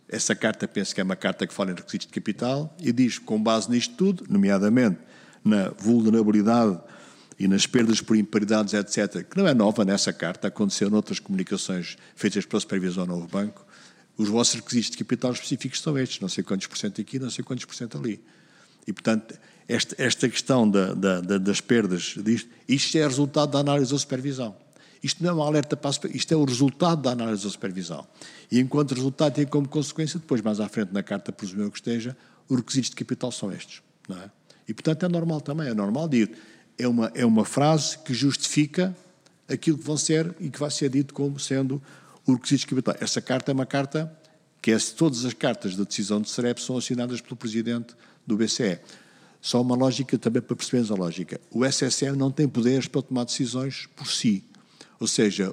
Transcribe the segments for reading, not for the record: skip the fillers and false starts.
Essa carta, penso que é uma carta que fala em requisitos de capital e diz, com base nisto tudo, nomeadamente na vulnerabilidade e nas perdas por imparidades, etc., que não é nova nessa carta, aconteceu noutras comunicações feitas pela Supervisão ao Novo Banco, os vossos requisitos de capital específicos são estes, não sei quantos por cento aqui, não sei quantos por cento ali. E, portanto, esta questão das perdas, isto é resultado da análise da supervisão. Isto não é um alerta para isto é o resultado da análise da supervisão. E, enquanto resultado, tem como consequência, depois, mais à frente na carta, presumo eu que esteja, os requisitos de capital são estes. Não é? E, portanto, é normal também, é normal dizer. É uma frase que justifica aquilo que vão ser e que vai ser dito como sendo os requisitos de capital. Essa carta é uma carta que todas as cartas da decisão de SREP são assinadas pelo Presidente do BCE. Só uma lógica também para percebermos a lógica. O SSM não tem poderes para tomar decisões por si. Ou seja,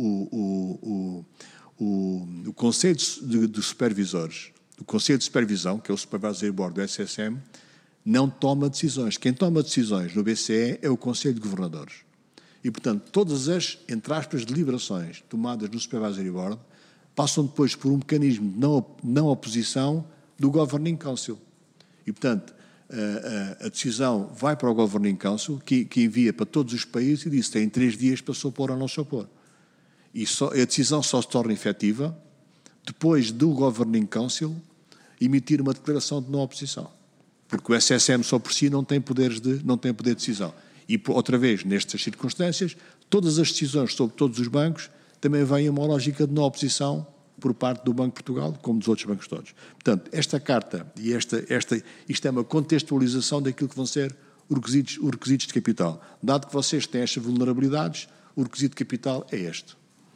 o Conselho de Supervisores, o Conselho de Supervisão, que é o Supervisory Board do SSM, não toma decisões. Quem toma decisões no BCE é o Conselho de Governadores. E, portanto, todas as, entre aspas, deliberações tomadas no Supervisory Board passam depois por um mecanismo de não oposição do Governing Council. E, portanto, a decisão vai para o Governing Council, que envia para todos os países e diz que tem 3 dias para se opor ou não se opor. E a decisão só se torna efetiva depois do Governing Council emitir uma declaração de não oposição. Porque o SSM só por si não tem poder de decisão. E, outra vez, nestas circunstâncias, todas as decisões sobre todos os bancos também vêm a uma lógica de não oposição por parte do Banco de Portugal, como dos outros bancos todos. Portanto, esta carta e isto é uma contextualização daquilo que vão ser os requisitos de capital. Dado que vocês têm estas vulnerabilidades, o requisito de capital é este.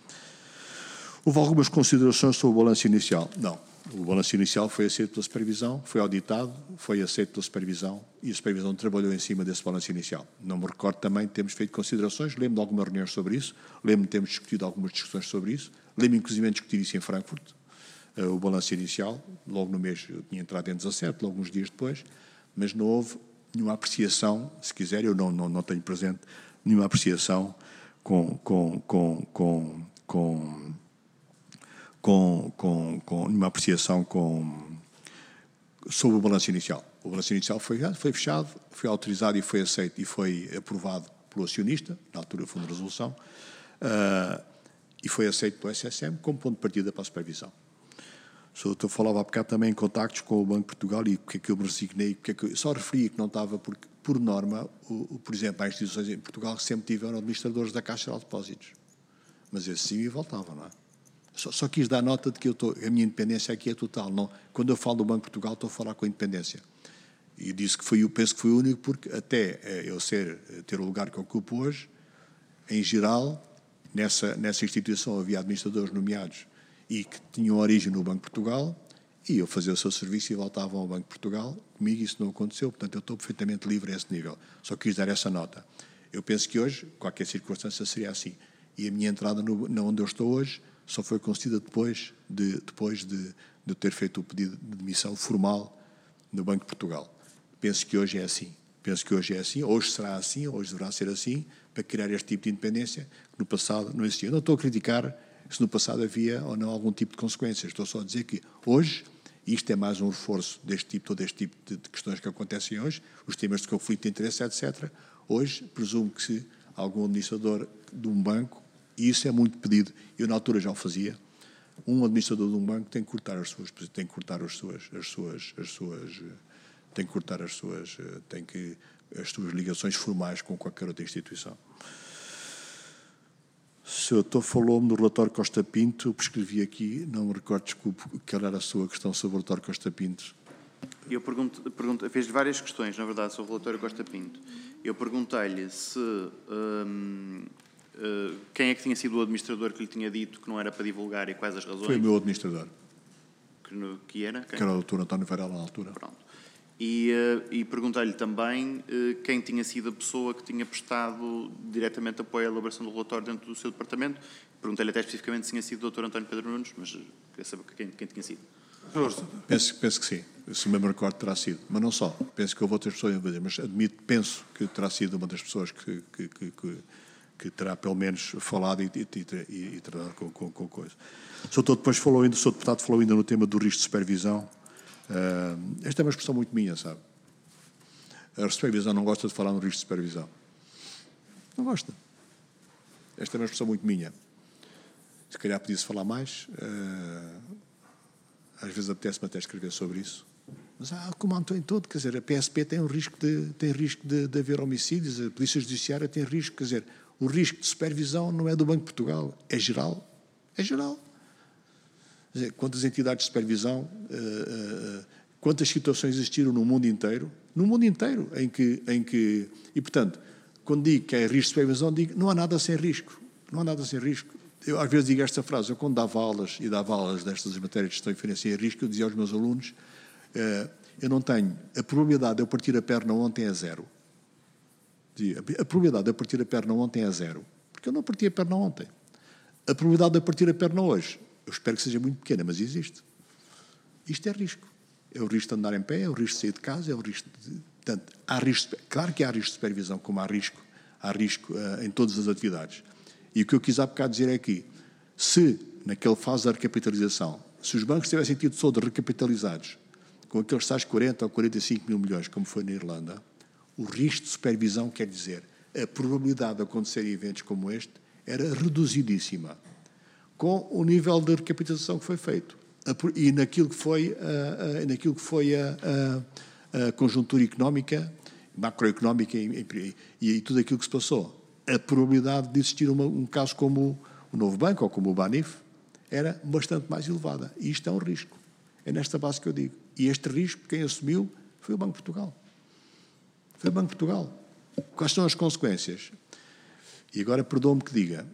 Houve algumas considerações sobre o balanço inicial. Não. O balanço inicial foi aceito pela supervisão, foi auditado, foi aceito pela supervisão e a supervisão trabalhou em cima desse balanço inicial. Não me recordo também de termos feito considerações, lembro de algumas reuniões sobre isso, lembro de termos discutido algumas discussões sobre isso, lembro inclusive de discutir isso em Frankfurt, o balanço inicial, logo no mês, eu tinha entrado em 17, logo uns dias depois, mas não houve nenhuma apreciação, se quiser, eu não tenho presente, nenhuma apreciação nenhuma apreciação sobre o balanço inicial. O balanço inicial foi fechado, foi autorizado e foi aceito e foi aprovado pelo acionista, na altura do Fundo de Resolução, e foi aceito pelo SSM como ponto de partida para a supervisão. O doutor falava há bocado também em contactos com o Banco de Portugal e porque é que eu me resignei, só referia que não estava, porque, por norma, por exemplo, há instituições em Portugal que sempre tiveram administradores da Caixa de Depósitos. Mas esse sim e voltava, não é? Só quis dar nota de que a minha independência aqui é total. Não, quando eu falo do Banco de Portugal, estou a falar com a independência. E disse que penso que foi o único, porque até eu ter o lugar que ocupo hoje, em geral, nessa instituição havia administradores nomeados e que tinham origem no Banco de Portugal, e eu fazia o seu serviço e voltavam ao Banco de Portugal. Comigo isso não aconteceu, portanto eu estou perfeitamente livre a esse nível. Só quis dar essa nota. Eu penso que hoje, qualquer circunstância seria assim. E a minha entrada onde eu estou hoje só foi concedida depois de eu ter feito o pedido de demissão formal no Banco de Portugal. Penso que hoje é assim. Hoje será assim, hoje deverá ser assim, para criar este tipo de independência que no passado não existia. Eu não estou a criticar se no passado havia ou não algum tipo de consequências. Estou só a dizer que hoje, isto é mais um reforço todo este tipo de questões que acontecem hoje, os temas de conflito de interesse, etc. Hoje, presumo que se algum administrador de um banco, e isso é muito pedido, eu na altura já o fazia, um administrador de um banco tem que cortar as suas ligações formais com qualquer outra instituição. O senhor falou-me do relatório Costa Pinto, eu prescrevi aqui, não me recordo, desculpe, que era a sua questão sobre o relatório Costa Pinto. Eu fez várias questões, na verdade, sobre o relatório Costa Pinto. Eu perguntei-lhe se quem é que tinha sido o administrador que lhe tinha dito que não era para divulgar e quais as razões. Foi o meu administrador. Que era? Quem? Que era o doutor António Varela na altura. Pronto. E perguntei-lhe também quem tinha sido a pessoa que tinha prestado diretamente apoio à elaboração do relatório dentro do seu departamento. Perguntei-lhe até especificamente se tinha sido o Dr. António Pedro Nunes, mas queria saber quem tinha sido. Penso que sim. Se me recordo, terá sido. Mas não só. Penso que houve outras pessoas a fazer, mas penso que terá sido uma das pessoas que que terá pelo menos falado e tratado com coisa. O Sr. Deputado falou ainda no tema do risco de supervisão. Esta é uma expressão muito minha, sabe? A supervisão não gosta de falar no risco de supervisão. Não gosta. Esta é uma expressão muito minha. Se calhar podia-se falar mais. Às vezes apetece-me até escrever sobre isso. Mas como em todo, quer dizer, a PSP tem risco de haver homicídios, a Polícia Judiciária tem risco, quer dizer, o risco de supervisão não é do Banco de Portugal, é geral. É geral. Quer dizer, quantas entidades de supervisão, quantas situações existiram no mundo inteiro, em que e portanto, quando digo que é risco de supervisão, digo, não há nada sem risco. Não há nada sem risco. Eu às vezes digo esta frase, eu quando dava aulas destas matérias de gestão e finança e risco, eu dizia aos meus alunos, eu não tenho, a probabilidade de eu partir a perna ontem é zero. A probabilidade de eu partir a perna ontem é zero, porque eu não parti a perna ontem. A probabilidade de eu partir a perna hoje, eu espero que seja muito pequena, mas existe. Isto é risco. É o risco de andar em pé, é o risco de sair de casa, é o risco de... Portanto, há risco, claro que há risco de supervisão, como há risco em todas as atividades. E o que eu quis há bocado dizer é que, se, naquela fase da recapitalização, se os bancos tivessem tido todos recapitalizados, com aqueles tais 40 ou 45 mil milhões, como foi na Irlanda, o risco de supervisão, quer dizer, a probabilidade de acontecerem eventos como este, era reduzidíssima, com o nível de recapitalização que foi feito. E naquilo que foi a conjuntura económica, macroeconómica e tudo aquilo que se passou. A probabilidade de existir um caso como o Novo Banco ou como o Banif era bastante mais elevada. E isto é um risco. É nesta base que eu digo. E este risco, quem assumiu, foi o Banco de Portugal. Foi o Banco de Portugal. Quais são as consequências? E agora perdoa-me que diga...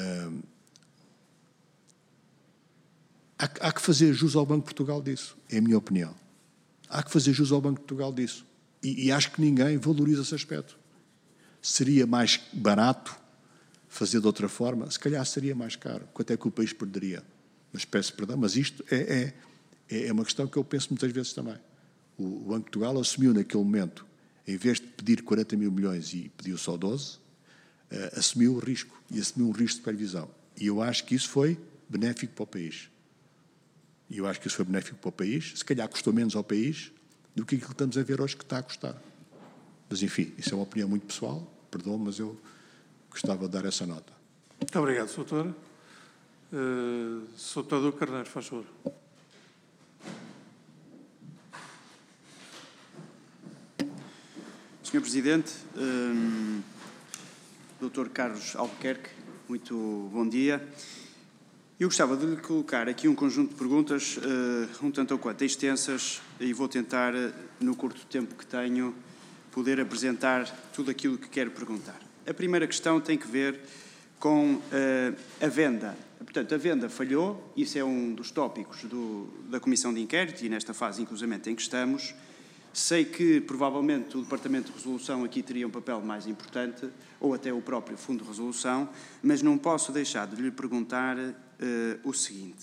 Há que fazer jus ao Banco de Portugal disso, é a minha opinião. Há que fazer jus ao Banco de Portugal disso. E acho que ninguém valoriza esse aspecto. Seria mais barato fazer de outra forma? Se calhar seria mais caro. Quanto é que o país perderia? Mas peço perdão, mas isto é uma questão que eu penso muitas vezes também. O Banco de Portugal assumiu naquele momento, em vez de pedir 40 mil milhões e pediu só 12, assumiu o risco. E assumiu um risco de supervisão. E eu acho que isso foi benéfico para o país. E eu acho que isso foi benéfico para o país. Se calhar custou menos ao país do que aquilo que estamos a ver hoje que está a custar. Mas, enfim, isso é uma opinião muito pessoal. Perdoa-me, mas eu gostava de dar essa nota. Muito obrigado, Sr. Doutor. Sr. Deputado Carneiro, faz favor. Sr. Presidente, Dr. Carlos Albuquerque, muito bom dia. Eu gostava de lhe colocar aqui um conjunto de perguntas um tanto ou quanto extensas e vou tentar, no curto tempo que tenho, poder apresentar tudo aquilo que quero perguntar. A primeira questão tem que ver com a venda. Portanto, a venda falhou, isso é um dos tópicos da Comissão de Inquérito e nesta fase, inclusivamente, em que estamos. Sei que, provavelmente, o Departamento de Resolução aqui teria um papel mais importante, ou até o próprio Fundo de Resolução, mas não posso deixar de lhe perguntar o seguinte.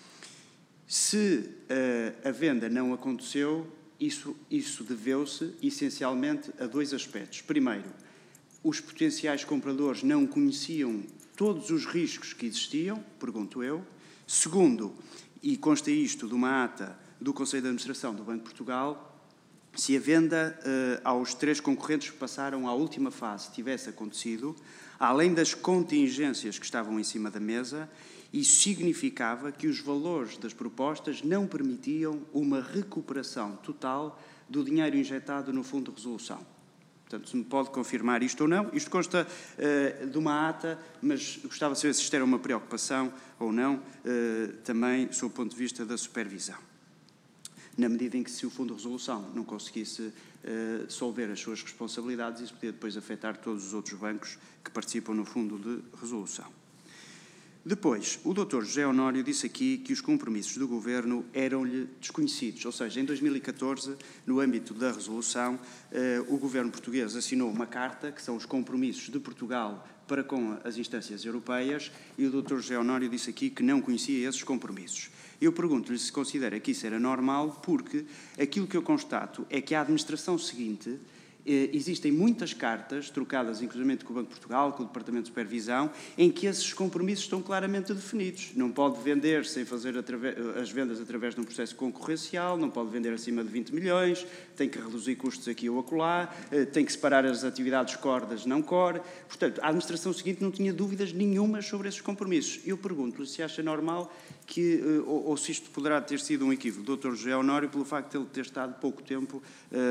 Se a venda não aconteceu, isso deveu-se, essencialmente, a dois aspectos. Primeiro, os potenciais compradores não conheciam todos os riscos que existiam, pergunto eu. Segundo, e consta isto de uma ata do Conselho de Administração do Banco de Portugal, se a venda aos 3 concorrentes que passaram à última fase tivesse acontecido, além das contingências que estavam em cima da mesa, isso significava que os valores das propostas não permitiam uma recuperação total do dinheiro injetado no Fundo de Resolução. Portanto, se me pode confirmar isto ou não. Isto consta de uma ata, mas gostava de saber se isto era uma preocupação ou não, também sob o ponto de vista da supervisão. Na medida em que, se o Fundo de Resolução não conseguisse solver as suas responsabilidades, isso podia depois afetar todos os outros bancos que participam no Fundo de Resolução. Depois, o Dr. José Honório disse aqui que os compromissos do Governo eram-lhe desconhecidos, ou seja, em 2014, no âmbito da resolução, o Governo português assinou uma carta, que são os compromissos de Portugal para com as instâncias europeias, e o Dr. José Honório disse aqui que não conhecia esses compromissos. Eu pergunto-lhe se considera que isso era normal, porque aquilo que eu constato é que a administração seguinte Existem muitas cartas, trocadas inclusive com o Banco de Portugal, com o Departamento de Supervisão, em que esses compromissos estão claramente definidos. Não pode vender sem fazer as vendas através de um processo concorrencial, não pode vender acima de 20 milhões, tem que reduzir custos aqui ou acolá, tem que separar as atividades core das não core. Portanto, a administração seguinte não tinha dúvidas nenhumas sobre esses compromissos. Eu pergunto-lhe se acha normal que, ou se isto poderá ter sido um equívoco do Dr. José Honório pelo facto de ele ter estado pouco tempo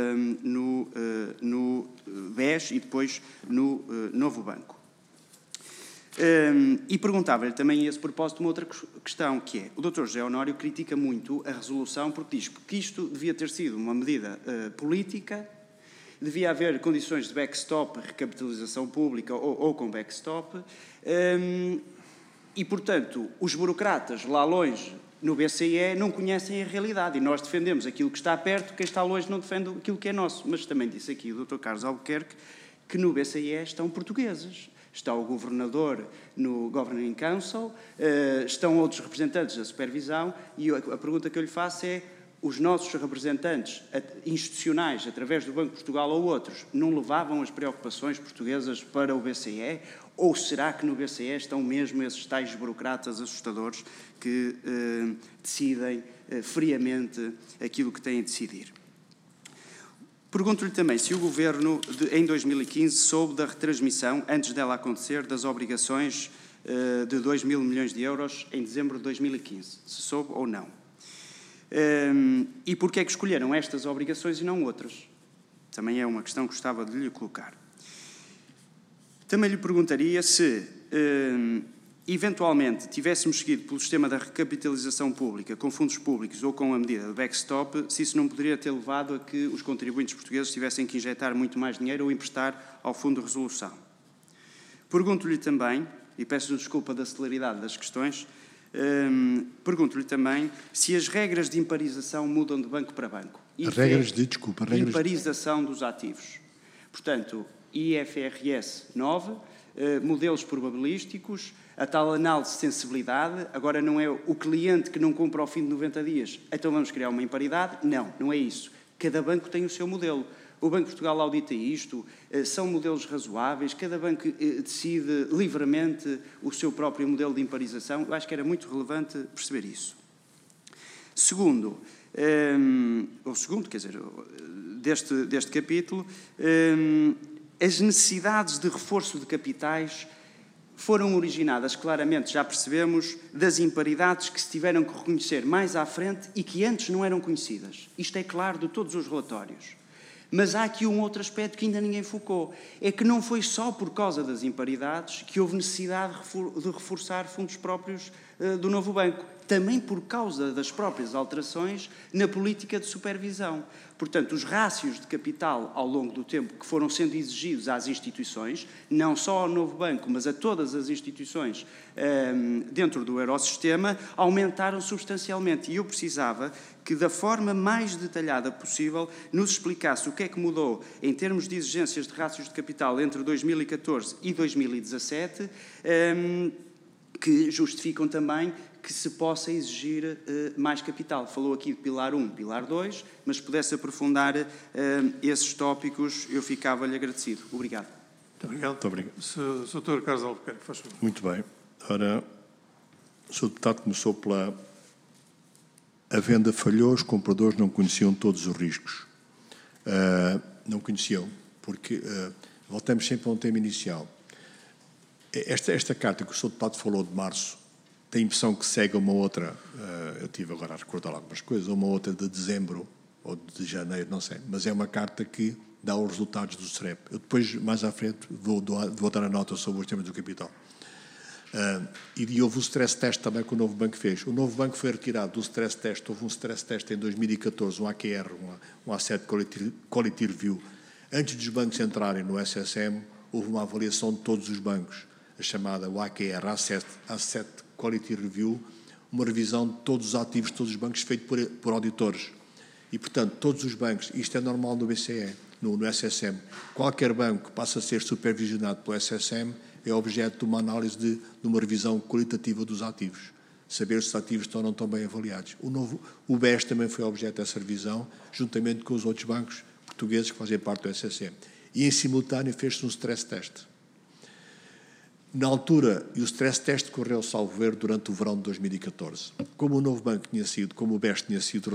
no BES e depois no Novo Banco. E perguntava-lhe também a esse propósito uma outra questão, que é, o Dr. José Honório critica muito a resolução porque diz que isto devia ter sido uma medida política, devia haver condições de backstop, recapitalização pública ou com backstop, e, portanto, os burocratas lá longe no BCE não conhecem a realidade e nós defendemos aquilo que está perto, quem está longe não defende aquilo que é nosso. Mas também disse aqui o Dr. Carlos Albuquerque que no BCE estão portugueses. Está o governador no Governing Council, estão outros representantes da supervisão e a pergunta que eu lhe faço é: os nossos representantes institucionais, através do Banco de Portugal ou outros, não levavam as preocupações portuguesas para o BCE? Ou será que no BCE estão mesmo esses tais burocratas assustadores que decidem friamente aquilo que têm de decidir? Pergunto-lhe também se o Governo, em 2015, soube da retransmissão, antes dela acontecer, das obrigações de 2 mil milhões de euros em dezembro de 2015. Se soube ou não. E porquê é que escolheram estas obrigações e não outras? Também é uma questão que gostava de lhe colocar. Também lhe perguntaria se, eventualmente, tivéssemos seguido pelo sistema da recapitalização pública, com fundos públicos ou com a medida de backstop, se isso não poderia ter levado a que os contribuintes portugueses tivessem que injetar muito mais dinheiro ou emprestar ao Fundo de Resolução. Pergunto-lhe também, e peço desculpa da celeridade das questões, pergunto-lhe também se as regras de imparização mudam de banco para banco. Imparização dos ativos. Portanto, IFRS 9, modelos probabilísticos, a tal análise de sensibilidade, agora não é o cliente que não compra ao fim de 90 dias, então vamos criar uma imparidade? Não, não é isso. Cada banco tem o seu modelo. O Banco de Portugal audita isto, são modelos razoáveis, cada banco decide livremente o seu próprio modelo de imparização. Eu acho que era muito relevante perceber isso. Segundo, deste capítulo, as necessidades de reforço de capitais foram originadas, claramente, já percebemos, das imparidades que se tiveram que reconhecer mais à frente e que antes não eram conhecidas. Isto é claro de todos os relatórios. Mas há aqui um outro aspecto que ainda ninguém focou. É que não foi só por causa das imparidades que houve necessidade de reforçar fundos próprios do novo banco. Também por causa das próprias alterações na política de supervisão. Portanto, os rácios de capital ao longo do tempo que foram sendo exigidos às instituições, não só ao novo banco, mas a todas as instituições dentro do Eurosistema, aumentaram substancialmente. E eu precisava que, da forma mais detalhada possível, nos explicasse o que é que mudou em termos de exigências de rácios de capital entre 2014 e 2017, que justificam também que se possa exigir mais capital. Falou aqui de Pilar 1, Pilar 2, mas se pudesse aprofundar esses tópicos, eu ficava-lhe agradecido. Obrigado. Muito obrigado. Sr. Carlos Albuquerque, faz favor. Muito bem. Ora, o Sr. Deputado começou pela... A venda falhou, os compradores não conheciam todos os riscos. Não conheciam, porque voltamos sempre a um tema inicial. Esta carta que o Sr. Deputado falou de março, tem a impressão que segue uma outra, eu estive agora a recordar algumas coisas, uma outra de dezembro ou de janeiro, não sei, mas é uma carta que dá os resultados do SREP. Eu depois, mais à frente, vou dar a nota sobre os temas do capital. E houve o stress test também que o novo banco fez. O novo banco foi retirado do stress test, houve um stress test em 2014, um AQR, um Asset Quality Review. Antes dos bancos entrarem no SSM, houve uma avaliação de todos os bancos, a chamada AQR, Asset Quality Review, uma revisão de todos os ativos de todos os bancos feito por auditores. E, portanto, todos os bancos, isto é normal no BCE, no SSM, qualquer banco passa a ser supervisionado pelo SSM, é objeto de uma análise de uma revisão qualitativa dos ativos, saber se os ativos estão ou não estão bem avaliados. O BES também foi objeto dessa revisão, juntamente com os outros bancos, portugueses que fazem parte do SCC. E, em simultâneo, fez-se um stress test. Na altura, e o stress test correu, salvo erro, durante o verão de 2014. Como o Novo Banco tinha sido, como o BES tinha sido